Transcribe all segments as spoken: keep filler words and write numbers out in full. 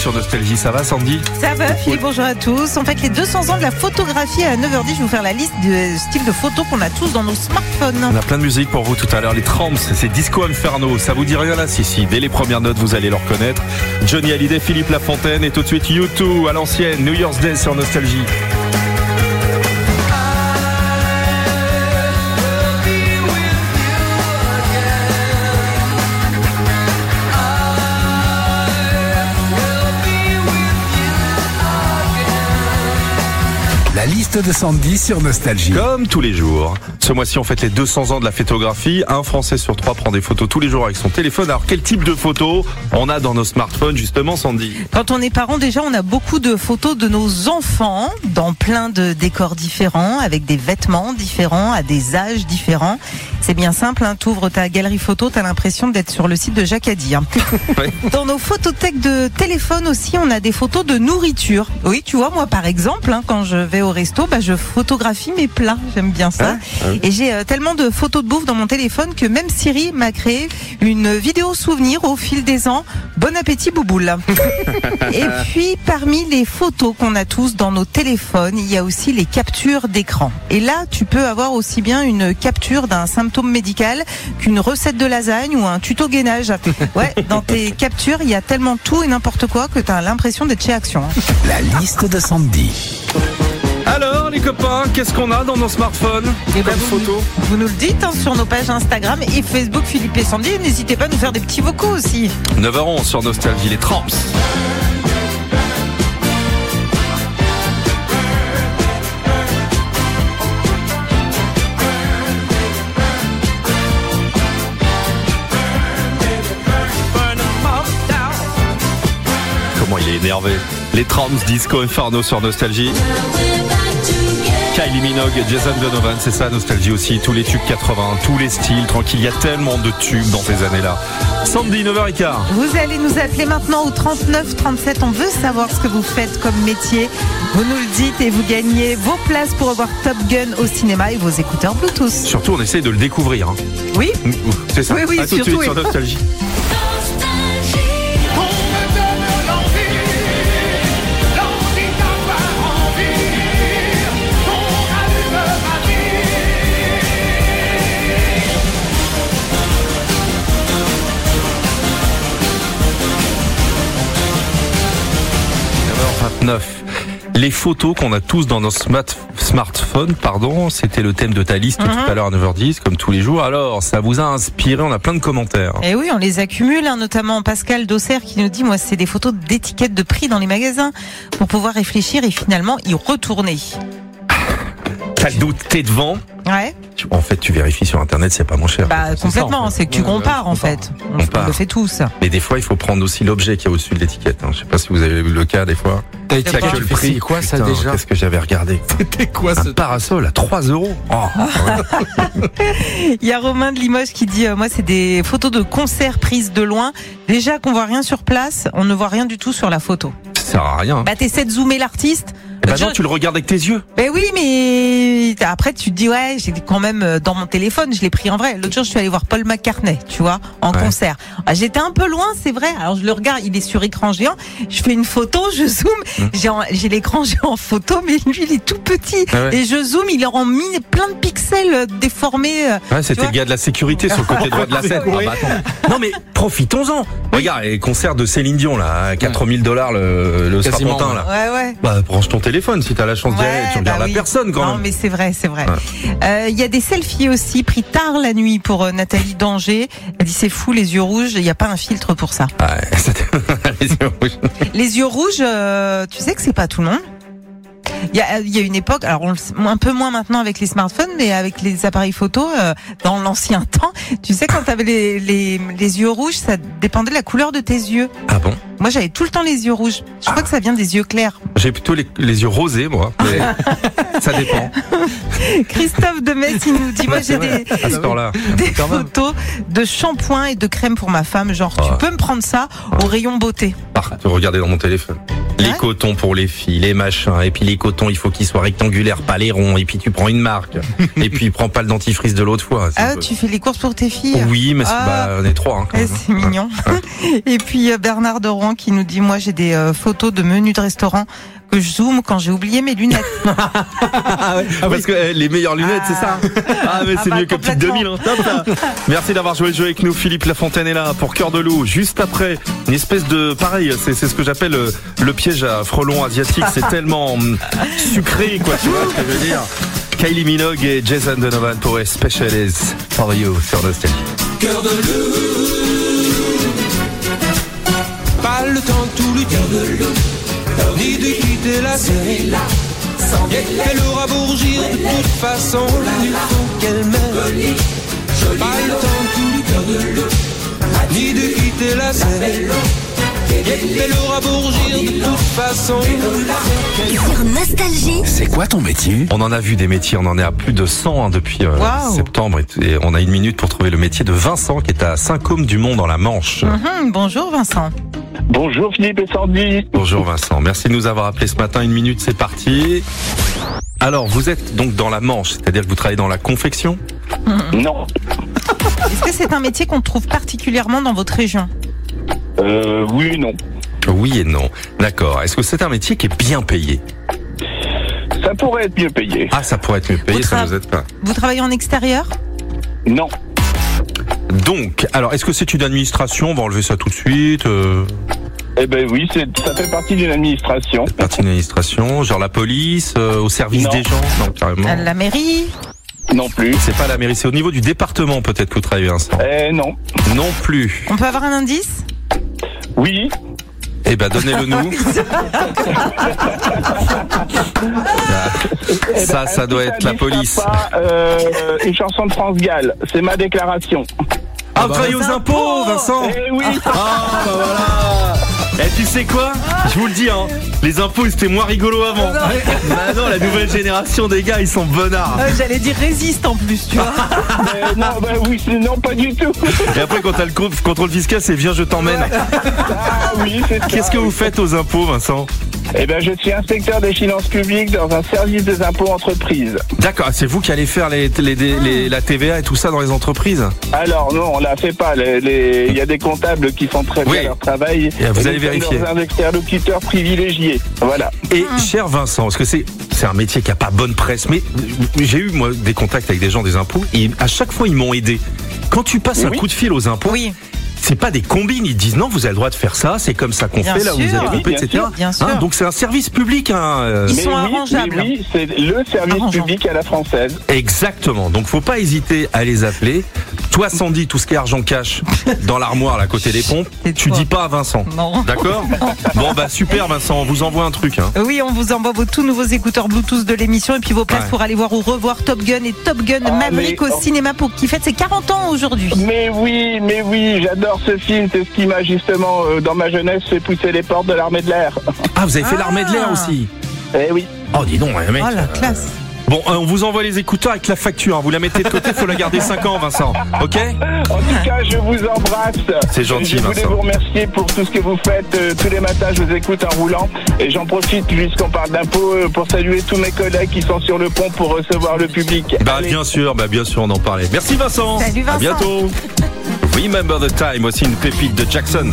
sur Nostalgie. Ça va, Sandy? Ça va, Philippe, bonjour à tous. On fête les deux cents ans de la photographie à neuf heures dix. Je vais vous faire la liste de styles de photos qu'on a tous dans nos smartphones. On a plein de musique pour vous tout à l'heure. Les Tramps, c'est Disco Inferno. Ça vous dit rien là? Si, si. Dès les premières notes, vous allez le reconnaître. Johnny Hallyday, Philippe Lafontaine et tout de suite U deux à l'ancienne. New Year's Day sur Nostalgie. La liste de Sandy sur Nostalgie. Comme tous les jours. Ce mois-ci, on fête les deux cents ans de la photographie. Un Français sur trois prend des photos tous les jours avec son téléphone. Alors, quel type de photos on a dans nos smartphones, justement, Sandy? Quand on est parent, déjà, on a beaucoup de photos de nos enfants dans plein de décors différents, avec des vêtements différents, à des âges différents. C'est bien simple, hein. T'ouvres ta galerie photo, t'as l'impression d'être sur le site de Jacques Addy. Hein. Ouais. Dans nos photothèques de téléphone aussi, on a des photos de nourriture. Oui, tu vois, moi, par exemple, hein, quand je vais au resto, bah, je photographie mes plats. J'aime bien ça. Ah, Et j'ai euh, tellement de photos de bouffe dans mon téléphone que même Siri m'a créé une vidéo souvenir au fil des ans. Bon appétit, bouboule. Et puis, parmi les photos qu'on a tous dans nos téléphones, il y a aussi les captures d'écran. Et là, tu peux avoir aussi bien une capture d'un symptôme médical qu'une recette de lasagne ou un tuto gainage. Ouais, dans tes captures, il y a tellement tout et n'importe quoi que tu as l'impression d'être chez Action. La liste de Sandy. Alors, les copains, qu'est-ce qu'on a dans nos smartphones Et comme vous, photos? vous nous le dites hein, sur nos pages Instagram et Facebook Philippe et Sandy. N'hésitez pas à nous faire des petits vocaux aussi. neuf heures onze sur Nostalgie, les Tramps. Comment il est énervé. Les Tramps, Disco Inferno sur Nostalgie. Kylie Minogue et Jason Donovan, c'est ça Nostalgie aussi, tous les tubes quatre-vingts, tous les styles, tranquille, il y a tellement de tubes dans ces années-là. Sandy, neuf heures quinze. Vous allez nous appeler maintenant au trente-neuf trente-sept, on veut savoir ce que vous faites comme métier. Vous nous le dites et vous gagnez vos places pour revoir Top Gun au cinéma et vos écouteurs Bluetooth. Surtout, on essaye de le découvrir. Hein. Oui, C'est ça. Oui, oui, à tout de surtout, suite sur oui. Nostalgie. vingt-neuf. Les photos qu'on a tous dans nos smart- smartphones, pardon, c'était le thème de ta liste Mhm. tout à l'heure à neuf heures dix, comme tous les jours. Alors, ça vous a inspiré, on a plein de commentaires. et oui, on les accumule, hein, notamment Pascal Dosser qui nous dit, moi, c'est des photos d'étiquettes de prix dans les magasins pour pouvoir réfléchir et finalement y retourner. T'as le doute, t'es devant. Ouais, Tu- En fait, tu vérifies sur Internet, c'est pas moins cher. bah C'est ça, complètement, en fait. c'est que tu Ouais, ouais, compares tu en compares. fait. On, On part. le fait tous. Mais des fois, il faut prendre aussi l'objet qui est au-dessus de l'étiquette. Hein. Je sais pas si vous avez eu le cas des fois. T'as été T'as pas- que tu le fais, prix. c'est quoi, ça, Putain, déjà? Qu'est-ce que j'avais regardé? C'était quoi Un parasol à trois euros. Oh, ouais. Il y a Romain de Limoges qui dit, euh, moi, c'est des photos de concerts prises de loin. Déjà qu'on voit rien sur place, on ne voit rien du tout sur la photo. Ça sert à rien. Bah, t'essaies de zoomer l'artiste. Eh ben Je- non, tu le regardes avec tes yeux. Ben oui, mais après tu te dis ouais, j'ai quand même euh, dans mon téléphone, je l'ai pris en vrai. L'autre jour, je suis allée voir Paul McCartney, tu vois, en Ouais. concert. Ah, j'étais un peu loin, c'est vrai. Alors je le regarde, il est sur écran géant. Je fais une photo, je zoome, Mmh. j'ai en- j'ai l'écran géant en photo, mais lui il est tout petit. Ah ouais. Et je zoome, il en mis plein de pixels euh, déformés. euh. Ouais, c'était Tu le gars de la sécurité sur le côté droit de la scène. Ouais. Ah bah attends. Non mais profitons-en. Regarde, les concerts de Céline Dion là, à quatre mille dollars le, le Quasiment, strapontin là. Ouais, ouais. Bah branche ton téléphone si t'as la chance d'y aller. Ouais, Tu regardes bah la oui. personne quand Non, même. mais c'est vrai, c'est vrai. Ouais. Euh, Il y a des selfies aussi pris tard la nuit pour euh, Nathalie Danger. Elle dit c'est fou les yeux rouges, il n'y a pas un filtre pour ça. Ouais, c'était- les yeux rouges. Les yeux rouges, euh, tu sais que c'est pas tout le monde. Il y a, il y a une époque, alors on le sait un peu moins maintenant avec les smartphones, mais avec les appareils photo, euh, dans l'ancien temps, tu sais quand t'avais les, les, les yeux rouges, ça dépendait de la couleur de tes yeux. Ah bon? Moi j'avais tout le temps les yeux rouges. Je crois que ça vient des yeux clairs. J'ai plutôt les, les yeux rosés moi. Mais ça dépend. Christophe de Metz, il nous dit, moi j'ai des, À ce temps-là. des Quand même. photos de shampoing et de crème pour ma femme. Genre, Oh. tu peux me prendre ça au rayon beauté. Par, regardez dans mon téléphone. Les Ouais. cotons pour les filles, les machins. Et puis les cotons, il faut qu'ils soient rectangulaires, pas les ronds. Et puis tu prends une marque. Et puis prends pas le dentifrice de l'autre fois. C'est Ah, un peu- tu fais les courses pour tes filles? Oui, mais c'est, Ah. bah, on est trois. Hein, quand Eh, même. c'est mignon. Et puis euh, Bernard de Rouen qui nous dit, moi j'ai des euh, photos de menus de restaurant que je zoome quand j'ai oublié mes lunettes. Ah ouais, parce que eh, les meilleures lunettes, c'est ça. Ah mais Ah c'est bah, mieux que Petite deux mille. Hein. Top, là. Merci d'avoir joué le jeu avec nous. Philippe Lafontaine est là pour Cœur de Loup. Juste après, une espèce de pareil, c'est, c'est ce que j'appelle le, le piège à frelon asiatique. C'est tellement hum, sucré, quoi. Tu vois ce que je veux dire. Kylie Minogue et Jason Donovan pour A Special Is For You sur Nostalgie. Cœur de loup, pas le temps de tout lutter, ni de quitter la série. Elle aura beau rougir de toute façon, il faut qu'elle m'aime. Pas le temps de tout lutter, ni de quitter la série. Elle aura beau rougir de toute façon. Sur Nostalgie, C'est quoi ton métier? On en a vu des métiers, on en est à plus de cent hein, depuis euh, Waouh. septembre. Et, et on a une minute pour trouver le métier de Vincent qui est à Saint-Côme-du-Mont dans la Manche. Mhm, bonjour Vincent. Bonjour Philippe et Sandy. Bonjour Vincent, merci de nous avoir appelé ce matin. Une minute, c'est parti. Alors, vous êtes donc dans la Manche, c'est-à-dire que vous travaillez dans la confection? Non. Est-ce que c'est un métier qu'on trouve particulièrement dans votre région? Euh, oui, non. Oui et non. D'accord. Est-ce que c'est un métier qui est bien payé? Ça pourrait être mieux payé. Ah, ça pourrait être mieux payé, Vous ça tra- vous aide pas. Vous travaillez en extérieur? Non. Donc, alors, est-ce que c'est une administration? On va enlever ça tout de suite. Euh, Eh ben oui, c'est, ça fait partie d'une administration. partie d'une administration, genre la police, euh, au service Non. des gens? Non, carrément. À la mairie? Non plus. C'est pas la mairie, c'est au niveau du département peut-être que vous travaillez, Vincent. Eh non. Non plus. On peut avoir un indice? Oui. Eh ben, donnez-le nous. Eh ben, Ça, un ça doit petit être la indice police. sympa, euh, une chanson de France Gall. C'est ma déclaration. Ah, vous travaillez aux impôts, Vincent. Eh oui. Ah, bah voilà. Et tu sais quoi? Je vous le dis, hein, les impôts c'était moins rigolo avant. Bah non, la nouvelle génération des gars, ils sont bonnards. Euh, J'allais dire résiste en plus, tu vois. Euh, non, bah oui, c'est, non, pas du tout. Et après, quand t'as le co- contrôle fiscal, c'est viens, je t'emmène. Ah oui, c'est ça. Qu'est-ce que vous faites aux impôts, Vincent? Eh ben, je suis inspecteur des finances publiques dans un service des impôts entreprises. D'accord, c'est vous qui allez faire les, les, les- les- la T V A et tout ça dans les entreprises? Alors non, on la fait pas. Les- les- Il y a des comptables qui font très bien Oui. leur travail. Et vous nous allez sommes vérifier. dans un interlocuteur privilégié. Voilà. Et cher Vincent, parce que c'est c'est un métier qui a pas bonne presse, mais j'ai eu moi des contacts avec des gens des impôts et à chaque fois ils m'ont aidé. Quand tu passes un Oui. coup de fil aux impôts, Oui. c'est pas des combines, ils disent non, vous avez le droit de faire ça, c'est comme ça qu'on Bien fait, là où sûr. vous allez Oui, couper, bien et cetera. sûr, bien sûr. Hein, donc c'est un service public. Hein, euh, Ils mais sont oui, arrangeables. mais oui, c'est le service Arrangeants. public à la française. Exactement, donc faut pas hésiter à les appeler. Toi Sandy, tout ce qui est argent cash dans l'armoire là, à côté des pompes, C'est tu toi. dis pas à Vincent. Non. D'accord? Bon bah super Vincent, on vous envoie un truc. Hein. Oui, on vous envoie vos tout nouveaux écouteurs Bluetooth de l'émission et puis vos places Ouais. pour aller voir ou revoir Top Gun et Top Gun Ah, Maverick mais- au cinéma pour qui fête ses quarante ans aujourd'hui. Mais oui, mais oui, j'adore ce film. C'est ce qui m'a justement, euh, dans ma jeunesse, fait pousser les portes de l'armée de l'air. Ah vous avez fait Ah. l'armée de l'air aussi? Eh oui. Oh dis donc, ouais, mec. Oh la classe. Bon, euh, on vous envoie les écouteurs avec la facture. Hein. Vous la mettez de côté, faut la garder cinq ans, Vincent. Ok? En tout cas, je vous embrasse. C'est gentil, Je voulais Vincent. vous remercier pour tout ce que vous faites. Euh, tous les matins, je vous écoute en roulant. Et j'en profite, puisqu'on parle d'impôts, euh, pour saluer tous mes collègues qui sont sur le pont pour recevoir le public. Bah Allez. bien sûr, bah bien sûr, on en parlait. Merci Vincent. Salut, Vincent. À bientôt. Remember the Time, aussi une pépite de Jackson.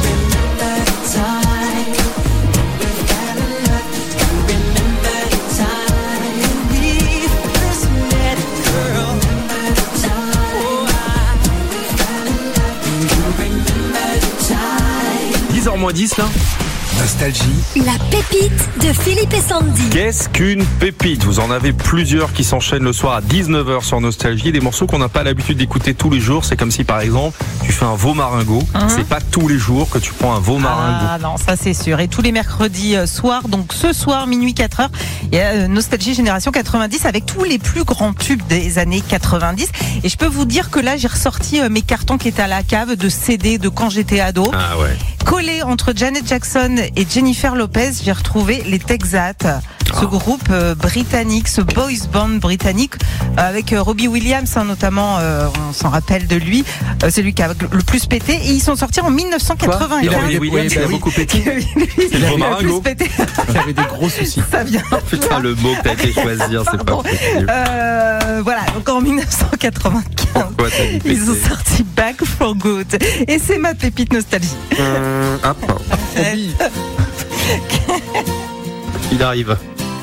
dix heures moins dix là. Nostalgie, la pépite de Philippe et Sandy. Qu'est-ce qu'une pépite? Vous en avez plusieurs qui s'enchaînent le soir à dix-neuf heures sur Nostalgie. Des morceaux qu'on n'a pas l'habitude d'écouter tous les jours. C'est comme si par exemple tu fais un veau maringot. C'est pas tous les jours que tu prends un veau maringot. Ah non, ça c'est sûr. Et tous les mercredis euh, soirs, donc ce soir, minuit quatre heures, il y a euh, Nostalgie Génération quatre-vingt-dix avec tous les plus grands tubes des années quatre-vingt-dix. Et je peux vous dire que là, j'ai ressorti euh, mes cartons qui étaient à la cave de C D de quand j'étais ado. Ah ouais. Collés entre Janet Jackson et Jennifer Lopez, j'ai retrouvé les Texas. Ce groupe euh, britannique, ce boys band britannique, euh, avec euh, Robbie Williams hein, notamment, euh, on s'en rappelle de lui, euh, c'est lui qui a le plus pété. Et ils sont sortis en mille neuf cent quatre-vingt-quinze. Il avait, Williams, il a beaucoup pété. C'est le Romaringo. Il avait des gros soucis. Ça vient. Putain, le mot que t'as été choisir, c'est pas possible. Euh, voilà, donc en mille neuf cent quatre-vingt-quinze, ils ont sorti Back for Good. Et c'est ma pépite nostalgie. Euh, hop. Il arrive.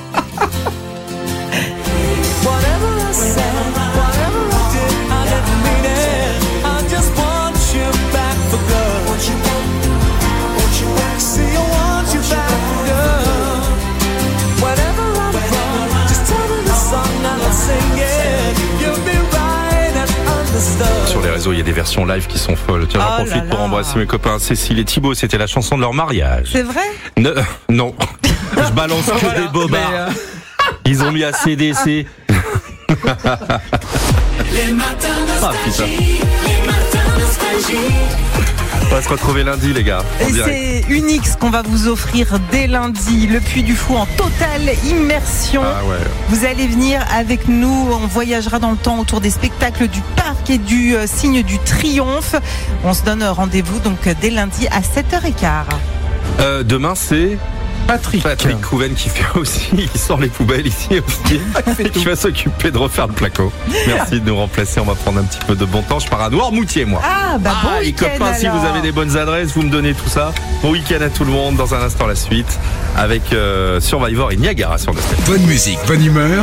Sur les réseaux, il y a des versions live qui sont folles. Tiens, j'en Oh profite là pour là. embrasser mes copains Cécile et Thibaut. C'était la chanson de leur mariage. C'est vrai? Ne- non, je balance que Voilà, des bobards. mais, euh, Ils ont mis à C D C. Les matins Ah, putain. nostalgie, les matins nostalgie. On va se retrouver lundi, les gars. En Et direct. c'est Unix qu'on va vous offrir dès lundi, le Puy du Fou en totale immersion. Ah ouais. Vous allez venir avec nous, on voyagera dans le temps autour des spectacles du parc et du euh, signe du triomphe. On se donne rendez-vous donc euh, dès lundi à sept heures quinze. Euh, demain, c'est Patrick. Patrick Couven qui fait aussi, il sort les poubelles ici aussi, et qui va s'occuper de refaire le placo. Merci de nous remplacer, on va prendre un petit peu de bon temps. Je pars à Noirmoutier, moi. Ah bah bon Ah, les week-end copains, si alors. vous avez des bonnes adresses, vous me donnez tout ça. Bon week-end à tout le monde. Dans un instant, la suite avec euh, Survivor et Niagara sur Nostalgie. Bonne musique, bonne humeur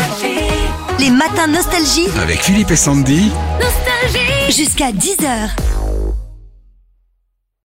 Les matins nostalgie. avec Philippe et Sandy. Jusqu'à dix heures.